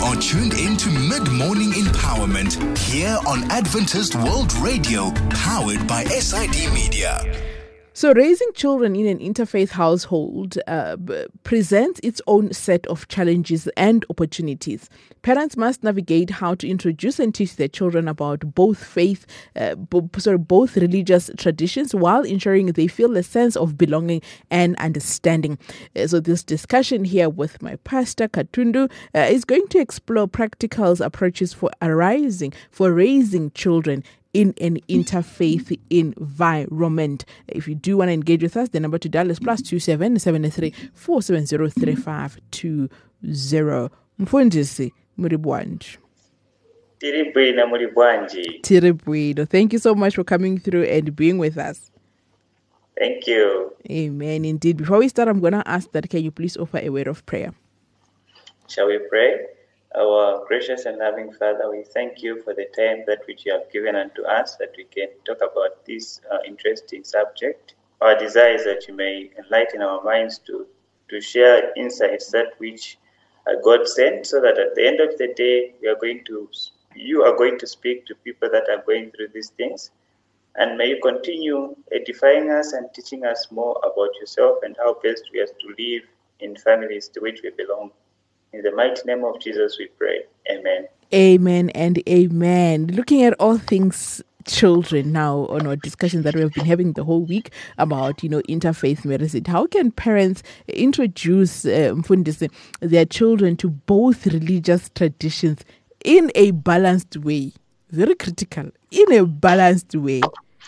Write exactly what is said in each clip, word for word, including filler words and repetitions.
are tuned in to Mid-Morning Empowerment here on Adventist World Radio, powered by S I D Media. So raising children in an interfaith household uh, b- presents its own set of challenges and opportunities. Parents must navigate how to introduce and teach their children about both faith, uh, b- sorry, both religious traditions, while ensuring they feel a sense of belonging and understanding. Uh, so this discussion here with my pastor, Katundu, uh, is going to explore practical approaches for arising, for raising children in an interfaith environment. If you do want to engage with us, the number to dial is plus two seven seven three four seven zero three five two zero. Mfundisi Muribwanji. Tiribwina Muribwanji. Tiribwina. Thank you so much for coming through and being with us. Thank you. Amen. Indeed. Before we start, I'm going to ask that can you please offer a word of prayer? Shall we pray? Our gracious and loving Father, we thank you for the time that which you have given unto us that we can talk about this uh, interesting subject. Our desire is that you may enlighten our minds to, to share insights that which uh, God sent, so that at the end of the day, we are going to, you are going to speak to people that are going through these things. And may you continue edifying us and teaching us more about yourself and how best we are to live in families to which we belong. In the mighty name of Jesus we pray. Amen. Amen and amen. Looking at all things children now on our discussion that we have been having the whole week about, you know, interfaith medicine. How can parents introduce uh, their children to both religious traditions in a balanced way? Very critical. In a balanced way.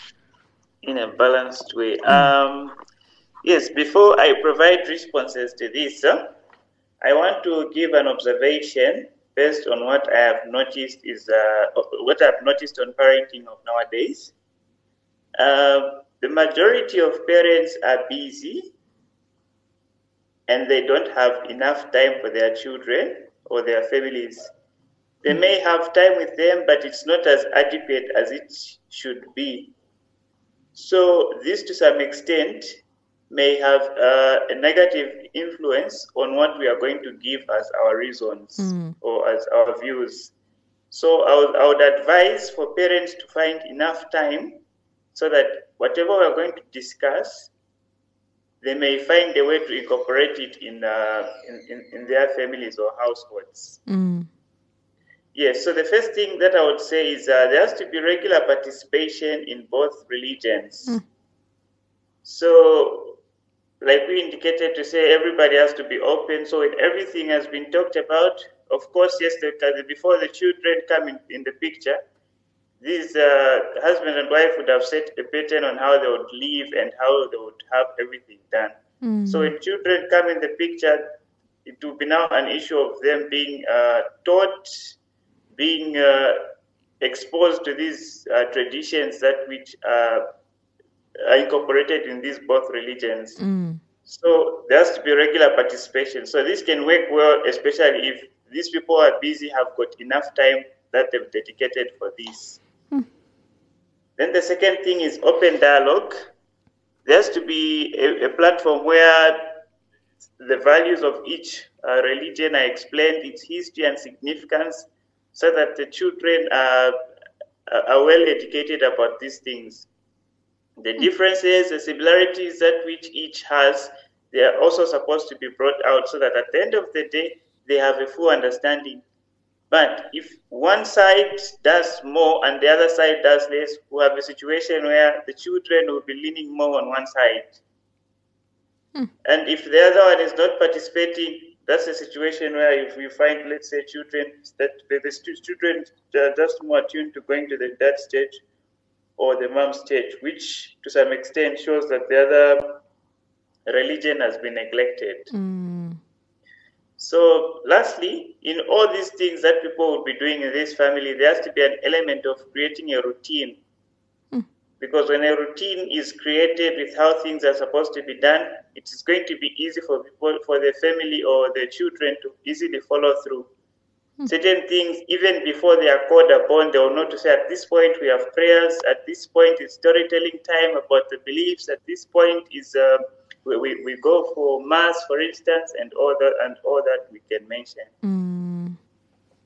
In a balanced way. Um, yes, before I provide responses to this, huh? I want to give an observation based on what I have noticed is uh, what I've noticed on parenting of nowadays. Uh, the majority of parents are busy and they don't have enough time for their children or their families. They may have time with them, but it's not as adequate as it should be. So this, to some extent, may have uh, a negative influence on what we are going to give as our reasons mm. or as our views. So I would, I would advise for parents to find enough time so that whatever we are going to discuss, they may find a way to incorporate it in uh, in, in, in their families or households. Mm. Yes, so the first thing that I would say is uh, there has to be regular participation in both religions. Mm. So, like we indicated to say, everybody has to be open. So everything has been talked about. Of course, yes, the, before the children come in, in the picture, these uh, husband and wife would have set a pattern on how they would live and how they would have everything done. Mm. So when children come in the picture, it will be now an issue of them being uh, taught, being uh, exposed to these uh, traditions that which are are incorporated in these both religions. Mm. So there has to be regular participation. So this can work well, especially if these people are busy, have got enough time that they've dedicated for this. Mm. Then the second thing is open dialogue. There has to be a, a platform where the values of each uh, religion are explained, its history and significance, so that the children are, are well educated about these things. The differences, the similarities that which each has, they are also supposed to be brought out so that at the end of the day, they have a full understanding. But if one side does more and the other side does less, we have a situation where the children will be leaning more on one side. Hmm. And if the other one is not participating, that's a situation where if we find, let's say, children, that the, the children are just more attuned to going to the dad's church or the mom's church, which to some extent shows that the other religion has been neglected. Mm. So lastly, in all these things that people will be doing in this family, there has to be an element of creating a routine. Mm. Because when a routine is created with how things are supposed to be done, it is going to be easy for people, for the family or the children to easily follow through. Certain things, even before they are called upon, they will know to say, at this point we have prayers, at this point it's storytelling time about the beliefs, at this point is uh, we, we, we go for mass, for instance, and all that and all that we can mention. Mm.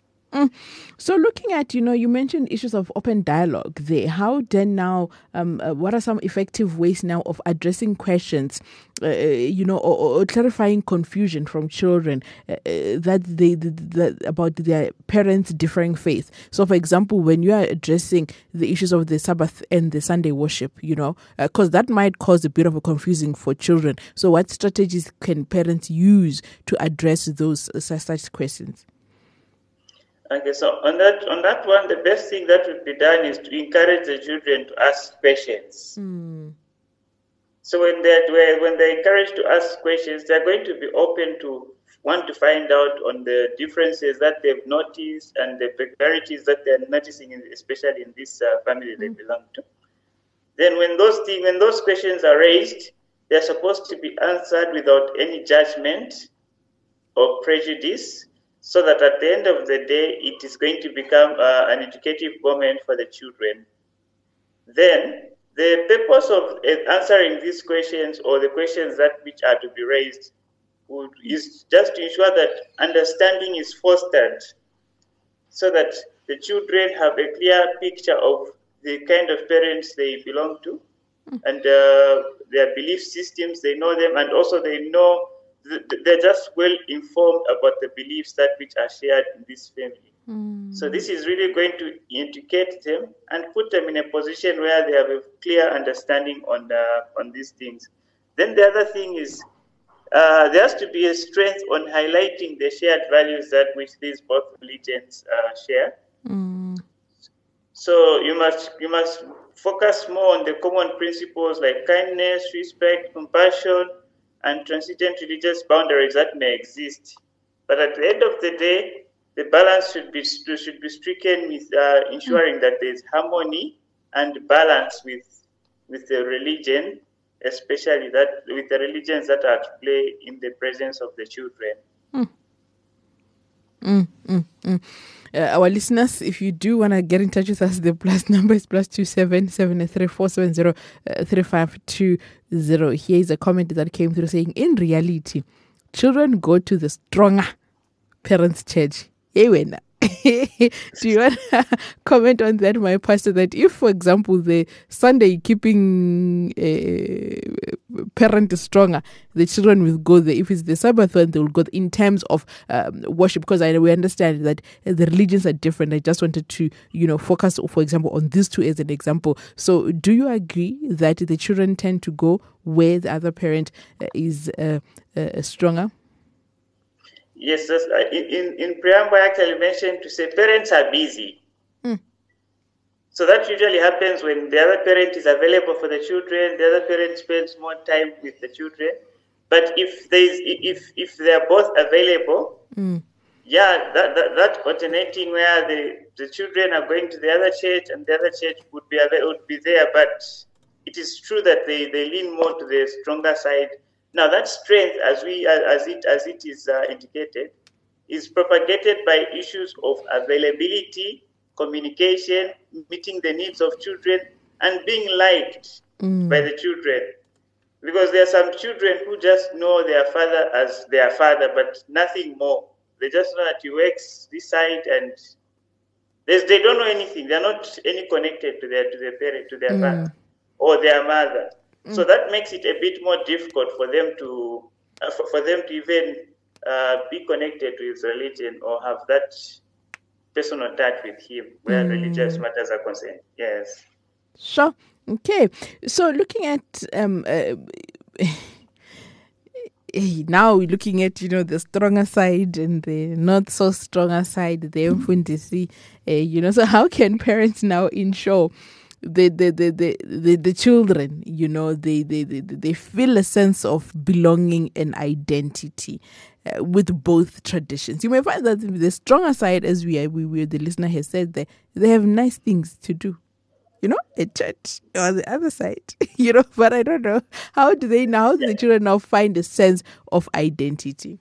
Mm. So looking at, you know, you mentioned issues of open dialogue there. How then now, um, uh, what are some effective ways now of addressing questions, uh, you know, or, or clarifying confusion from children uh, that they, the, the, about their parents' differing faith? So, for example, when you are addressing the issues of the Sabbath and the Sunday worship, you know, because uh, that might cause a bit of a confusing for children. So what strategies can parents use to address those uh, such questions? Okay, so on that on that one, the best thing that would be done is to encourage the children to ask questions. Mm. So when they when they're encouraged to ask questions, they're going to be open to want to find out on the differences that they've noticed and the peculiarities that they're noticing, in, especially in this uh, family they belong to. Then when those things, when those questions are raised, they're supposed to be answered without any judgment or prejudice, so that at the end of the day, it is going to become uh, an educative moment for the children. Then, the purpose of answering these questions, or the questions that which are to be raised, would, is just to ensure that understanding is fostered, so that the children have a clear picture of the kind of parents they belong to, and uh, their belief systems, they know them, and also they know they're just well informed about the beliefs that which are shared in this family. Mm. So this is really going to educate them and put them in a position where they have a clear understanding on the, on these things. Then the other thing is uh, there has to be a strength on highlighting the shared values that which these both religions uh, share. Mm. So you must you must focus more on the common principles like kindness, respect, compassion, and transcendent religious boundaries that may exist. But at the end of the day, the balance should be should be stricken with uh, ensuring that there is harmony and balance with with the religion, especially that with the religions that are to play in the presence of the children. Mm. Mm, mm, mm. Uh, our listeners, if you do want to get in touch with us, the plus number is plus two seven seven three four seven zero three five two zero. Here is a comment that came through saying, in reality, children go to the stronger parents' church. Hey, when do you want to comment on that, my pastor, that if, for example, the Sunday keeping uh, parent is stronger, the children will go there. If it's the Sabbath one, they will go there in terms of um, worship, because I, we understand that the religions are different. I just wanted to, you know, focus, for example, on these two as an example. So do you agree that the children tend to go where the other parent uh, is uh, uh, stronger? Yes, in, in, in preamble, I actually mentioned to say parents are busy. Mm. So that usually happens when the other parent is available for the children, the other parent spends more time with the children. But if there is, if if they are both available, mm. yeah, that, that that alternating where the, the children are going to the other church and the other church would be would be there. But it is true that they, they lean more to the stronger side. Now, that strength, as we as it as it is uh, indicated, is propagated by issues of availability, communication, meeting the needs of children, and being liked mm. by the children. Because there are some children who just know their father as their father, but nothing more. They just know that he works this side, and they don't know anything. They are not any connected to their to their parent, to their mm. father or their mother. Mm. So that makes it a bit more difficult for them to uh, for, for them to even uh, be connected to his religion or have that personal touch with him where mm. religious matters are concerned. Yes. Sure. Okay. So looking at um uh, now we're looking at, you know, the stronger side and the not so stronger side, the Mfundisi, uh, you know, so how can parents now ensure The the, the, the, the the children, you know, they, they, they, they feel a sense of belonging and identity uh, with both traditions? You may find that the stronger side, as we, we, we the listener has said, they, they have nice things to do, you know, at church. On the other side, you know, but I don't know, how do they now, how do the children now find a sense of identity?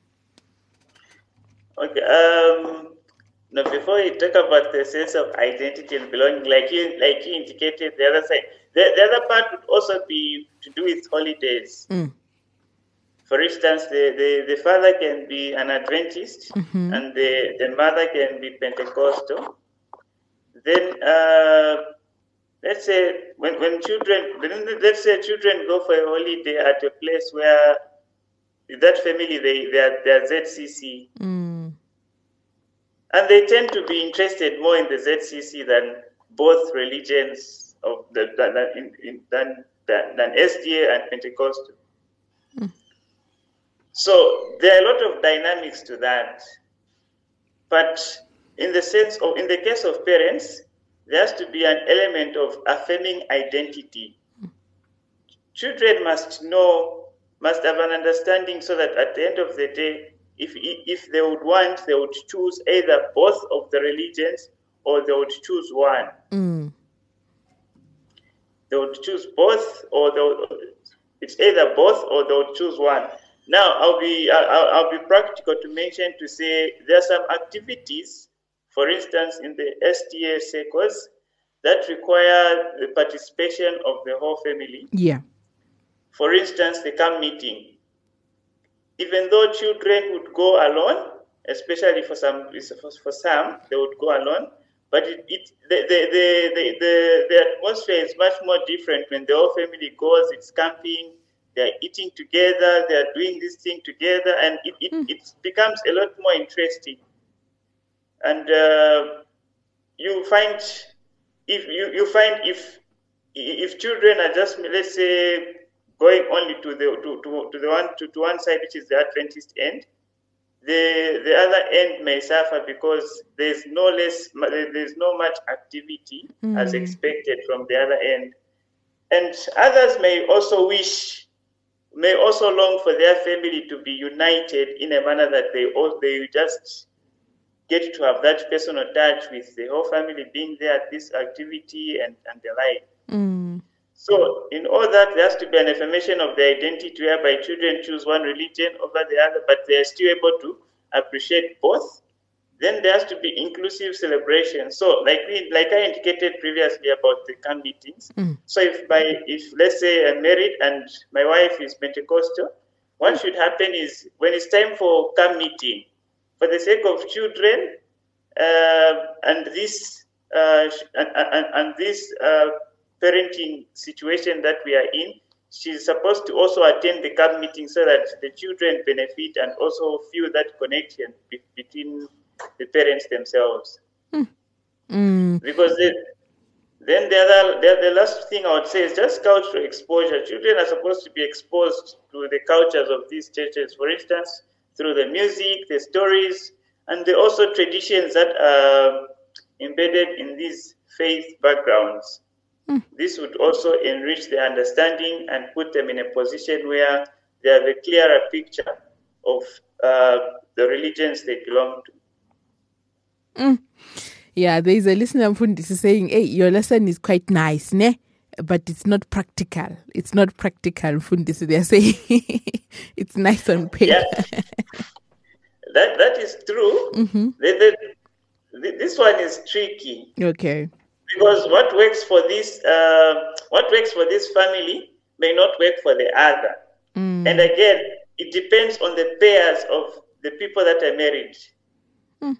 Okay, um... Now, before you talk about the sense of identity and belonging, like you, like you indicated, the other side, the, the other part would also be to do with holidays. Mm. For instance, the, the, the father can be an Adventist Mm-hmm. and the, the mother can be Pentecostal. Then, uh, let's say, when, when children, let's say children go for a holiday at a place where that family, they, they, are, they are Z C C. Mm. And they tend to be interested more in the Z C C than both religions of the than than, in, than, than, than S D A and Pentecostal. Mm. So there are a lot of dynamics to that. But in the sense of, in the case of parents, there has to be an element of affirming identity. Mm. Children must know, must have an understanding so that at the end of the day, if if they would want, they would choose either both of the religions or they would choose one. Mm. They would choose both, or they would, it's either both or they would choose one. Now, I'll be I'll, I'll be practical to mention to say there are some activities, for instance, in the S T A circles that require the participation of the whole family. Yeah. For instance, the camp meeting. Even though children would go alone, especially for some, for some, they would go alone. But it, it the, the, the, the, the, the atmosphere is much more different when the whole family goes. It's camping, they're eating together, they're doing this thing together, and it, it, mm. it becomes a lot more interesting. And uh, you find if you, you find if if children are just, let's say, going only to the to, to, to the one to, to one side, which is the Adventist end, the the other end may suffer because there's no less there's no much activity mm. as expected from the other end, and others may also wish may also long for their family to be united in a manner that they all they just get to have that personal touch with the whole family being there at this activity and and the like. Mm. So in all that, there has to be an affirmation of the identity whereby children choose one religion over the other, but they are still able to appreciate both. Then there has to be inclusive celebration. So like we, like I indicated previously about the camp meetings. Mm. So if by if let's say I'm married and my wife is Pentecostal, what should happen is when it's time for camp meeting, for the sake of children uh, and this uh, and, and, and this. Uh, parenting situation that we are in, she's supposed to also attend the camp meeting so that the children benefit and also feel that connection be- between the parents themselves. Mm. Mm. Because they, then the other, the, the last thing I would say is just cultural exposure. Children are supposed to be exposed to the cultures of these churches, for instance, through the music, the stories, and the also traditions that are embedded in these faith backgrounds. This would also enrich their understanding and put them in a position where they have a clearer picture of uh, the religions they belong to. Mm. Yeah, there is a listener Mfundisi saying, hey, your lesson is quite nice, ne? But it's not practical. It's not practical, Mfundisi. They are saying it's nice on paper. Yeah. that, that is true. Mm-hmm. The, the, this one is tricky. Okay. Because what works for this, uh, what works for this family may not work for the other. Mm. And again, it depends on the pairs of the people that are married. Mm.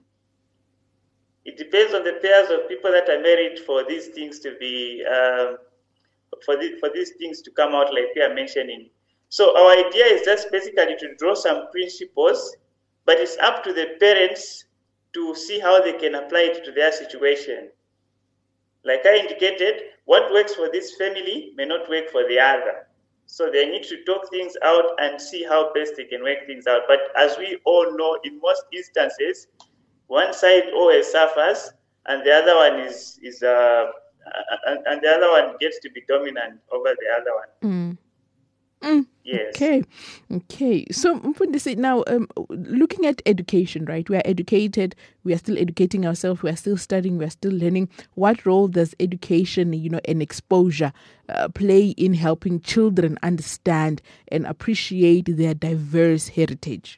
It depends on the pairs of people that are married for these things to be, uh, for the, for these things to come out like we are mentioning. So our idea is just basically to draw some principles, but it's up to the parents to see how they can apply it to their situation. Like I indicated, what works for this family may not work for the other. So they need to talk things out and see how best they can work things out. But as we all know, in most instances, one side always suffers and the other one is, is uh, and, and the other one gets to be dominant over the other one. Mm. Mm. Yes. Okay. Okay. So, Mfundisi, now um, looking at education, right? We are educated. We are still educating ourselves. We are still studying. We are still learning. What role does education, you know, and exposure uh, play in helping children understand and appreciate their diverse heritage?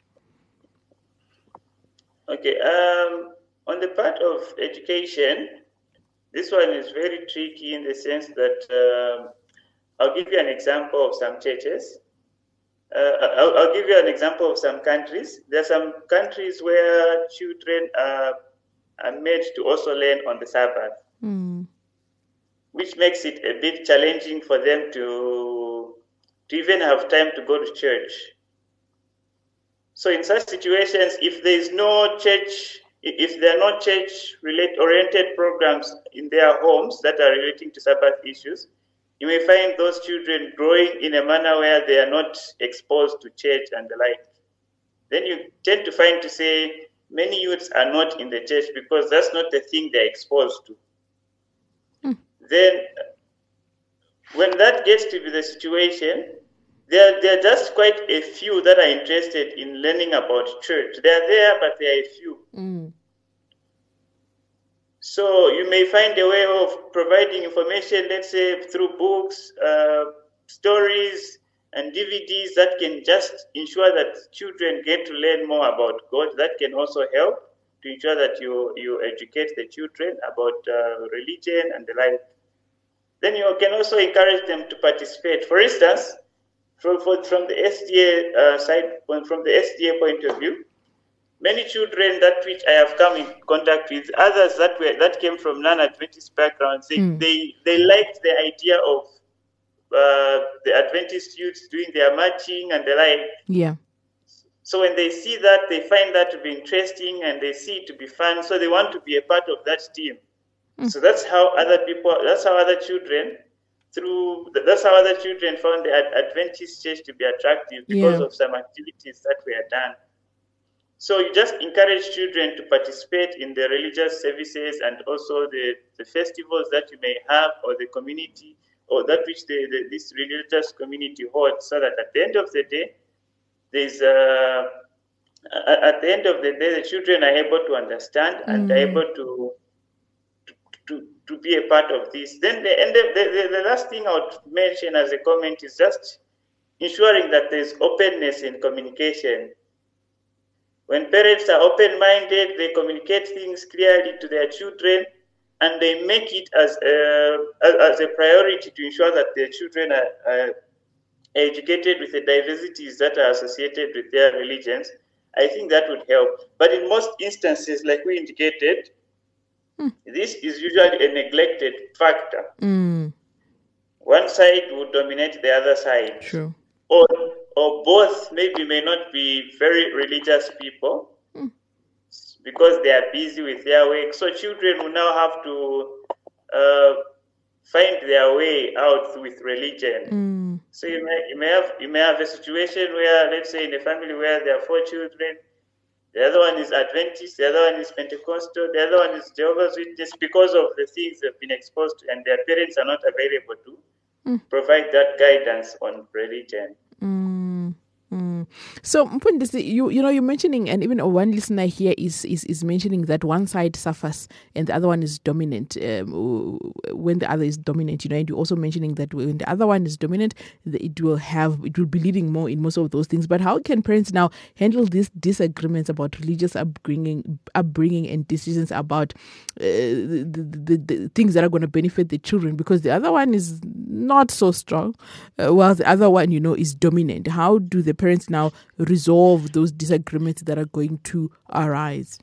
Okay. Um, on the part of education, this one is very tricky in the sense that. Um, I'll give you an example of some churches. Uh, I'll, I'll give you an example of some countries. There are some countries where children are, are made to also learn on the Sabbath, mm. which makes it a bit challenging for them to, to even have time to go to church. So in such situations, if there is no church, if there are no church-oriented programs in their homes that are relating to Sabbath issues, you may find those children growing in a manner where they are not exposed to church and the like. Then you tend to find to say many youths are not in the church because that's not the thing they're exposed to. Hmm. Then when that gets to be the situation, there, there are just quite a few that are interested in learning about church. They are there, but there are a few. Mm. So you may find a way of providing information, let's say through books, uh, stories, and D V Ds that can just ensure that children get to learn more about God. That can also help to ensure that you, you educate the children about uh, religion and the like. Then you can also encourage them to participate. For instance, from, for, from the S D A uh, side, from the S D A point of view, many children that which I have come in contact with, others that were that came from non-Adventist backgrounds, they, mm. they, they liked the idea of uh, the Adventist youths doing their marching and the like. Yeah. So when they see that, they find that to be interesting and they see it to be fun. So they want to be a part of that team. Mm. So that's how other people, that's how other children, through that's how other children found the Adventist church to be attractive because yeah. of some activities that were done. So you just encourage children to participate in the religious services and also the, the festivals that you may have or the community or that which the, the, this religious community holds, so that at the end of the day, there's uh, at the end of the day, the children are able to understand mm. and are able to, to to to be a part of this. Then the, and the, the, the last thing I would mention as a comment is just ensuring that there's openness in communication. When parents are open-minded, they communicate things clearly to their children, and they make it as a, as a priority to ensure that their children are, are educated with the diversities that are associated with their religions. I think that would help. But in most instances, like we indicated, mm. this is usually a neglected factor. Mm. One side would dominate the other side. True. Or, or both maybe may not be very religious people mm. because they are busy with their work. So children will now have to uh, find their way out with religion. Mm. So you may you may have you may have a situation where, let's say, in a family where there are four children, the other one is Adventist, the other one is Pentecostal, the other one is Jehovah's Witness, because of the things they've been exposed to, and their parents are not available to mm. provide that guidance on religion. Mm. Mm. So, Mpundisi, you you know you're mentioning, and even one listener here is is, is mentioning that one side suffers and the other one is dominant. Um, when the other is dominant, you know, and you're also mentioning that when the other one is dominant, it will have it will be leading more in most of those things. But how can parents now handle these disagreements about religious upbringing, upbringing, and decisions about uh, the, the, the, the things that are going to benefit the children? Because the other one is not so strong, uh, while the other one, you know, is dominant. How do the parents now resolve those disagreements that are going to arise?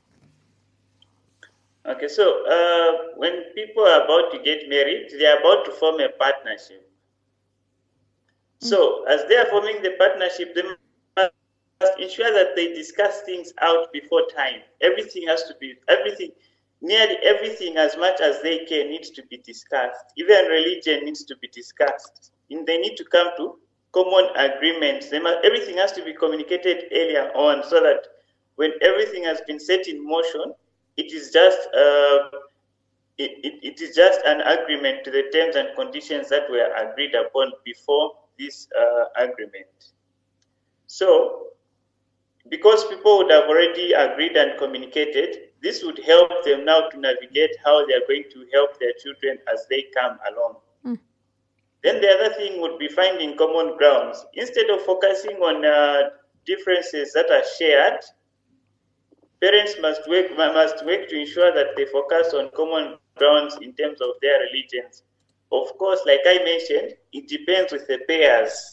Okay, so uh, when people are about to get married, they are about to form a partnership. Mm. So as they are forming the partnership, they must ensure that they discuss things out before time. Everything has to be, everything, nearly everything as much as they can needs to be discussed. Even religion needs to be discussed. And they need to come to common agreements. They must, everything has to be communicated earlier on, so that when everything has been set in motion, it is just uh, it, it, it is just an agreement to the terms and conditions that were agreed upon before this uh, agreement. So, because people would have already agreed and communicated, this would help them now to navigate how they are going to help their children as they come along. Mm. Then the other thing would be finding common grounds. Instead of focusing on uh, differences that are shared, parents must work, must work to ensure that they focus on common grounds in terms of their religions. Of course, like I mentioned, it depends with the pairs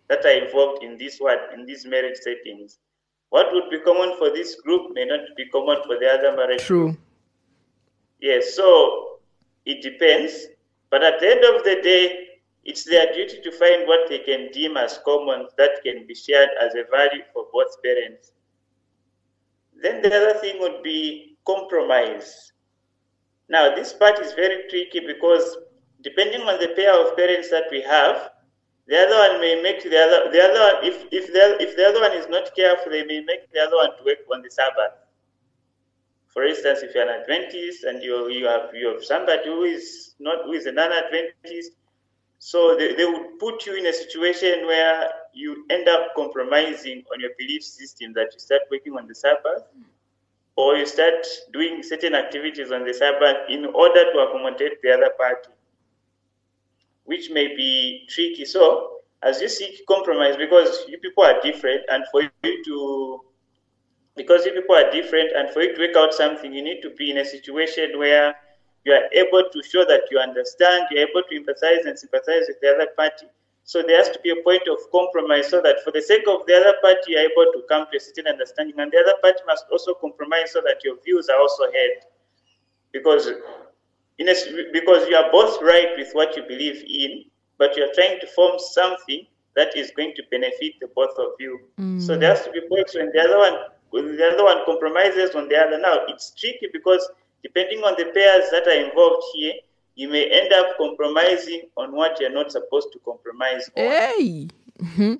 that are involved in this one, in these marriage settings. What would be common for this group may not be common for the other marriage True. group. Yes, so it depends. But at the end of the day, it's their duty to find what they can deem as common that can be shared as a value for both parents. Then the other thing would be compromise. Now, this part is very tricky because depending on the pair of parents that we have, the other one may make the other, the other one, if, if, the, if the other one is not careful, they may make the other one to work on the Sabbath. For instance, if you're an Adventist and you, you, have, you have somebody who is not who is a non-Adventist, so they, they would put you in a situation where you end up compromising on your belief system that you start working on the Sabbath, or you start doing certain activities on the Sabbath in order to accommodate the other party, which may be tricky. So as you seek compromise, because you people are different, and for you to, because you people are different, and for you to work out something, you need to be in a situation where you are able to show that you understand, you're able to empathize and sympathize with the other party. So there has to be a point of compromise so that for the sake of the other party, you're able to come to a certain understanding, and the other party must also compromise so that your views are also heard. Because, in a, because you are both right with what you believe in, but you're trying to form something that is going to benefit the both of you. Mm. So there has to be points when the other one, when the other one compromises on the other. Now, it's tricky because depending on the pairs that are involved here, you may end up compromising on what you're not supposed to compromise on. Hey! Mm-hmm.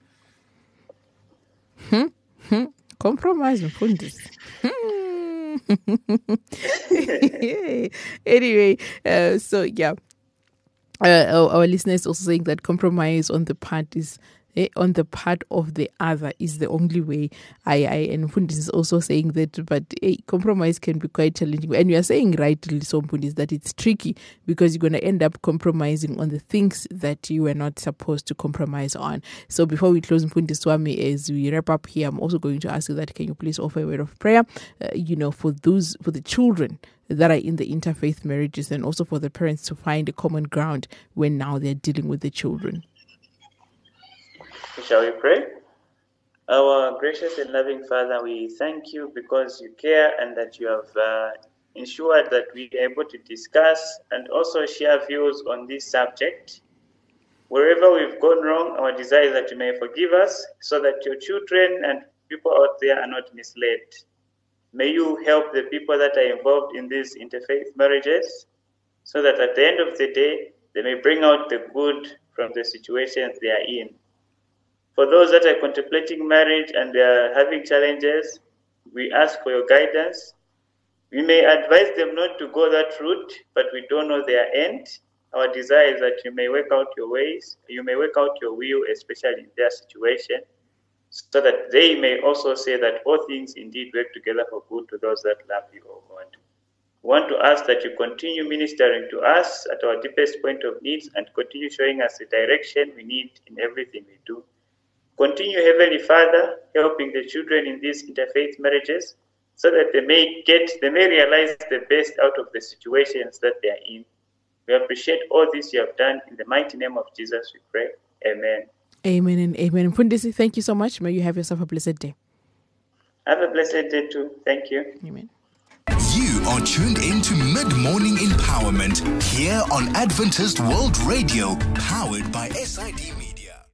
Mm-hmm. Compromise, Mfundisi. Anyway, uh, so yeah. Uh, our, our listeners also saying that compromise on the part is eh, on the part of the other is the only way. I, I and Mfundisi is also saying that, but eh, compromise can be quite challenging. And you are saying rightly, so Mfundisi, that it's tricky because you're going to end up compromising on the things that you were not supposed to compromise on. So before we close, Mfundisi Swami, as we wrap up here, I'm also going to ask you that can you please offer a word of prayer, uh, you know, for those for the children that are in the interfaith marriages, and also for the parents to find a common ground when now they're dealing with the children. Shall we pray? Our gracious and loving Father, we thank you because you care and that you have uh, ensured that we are able to discuss and also share views on this subject. Wherever we've gone wrong, our desire is that you may forgive us so that your children and people out there are not misled. May you help the people that are involved in these interfaith marriages so that at the end of the day, they may bring out the good from the situations they are in. For those that are contemplating marriage and they are having challenges, we ask for your guidance. We may advise them not to go that route, but we don't know their end. Our desire is that you may work out your ways, you may work out your will, especially in their situation, so that they may also say that all things indeed work together for good to those that love you, O God. We want to ask that you continue ministering to us at our deepest point of needs and continue showing us the direction we need in everything we do. Continue, Heavenly Father, helping the children in these interfaith marriages so that they may get, they may realize the best out of the situations that they are in. We appreciate all this you have done. In the mighty name of Jesus, we pray. Amen. Amen and amen. Mfundisi, thank you so much. May you have yourself a blessed day. Have a blessed day too. Thank you. Amen. You are tuned into Mid-Morning Empowerment here on Adventist World Radio, powered by S I D Media.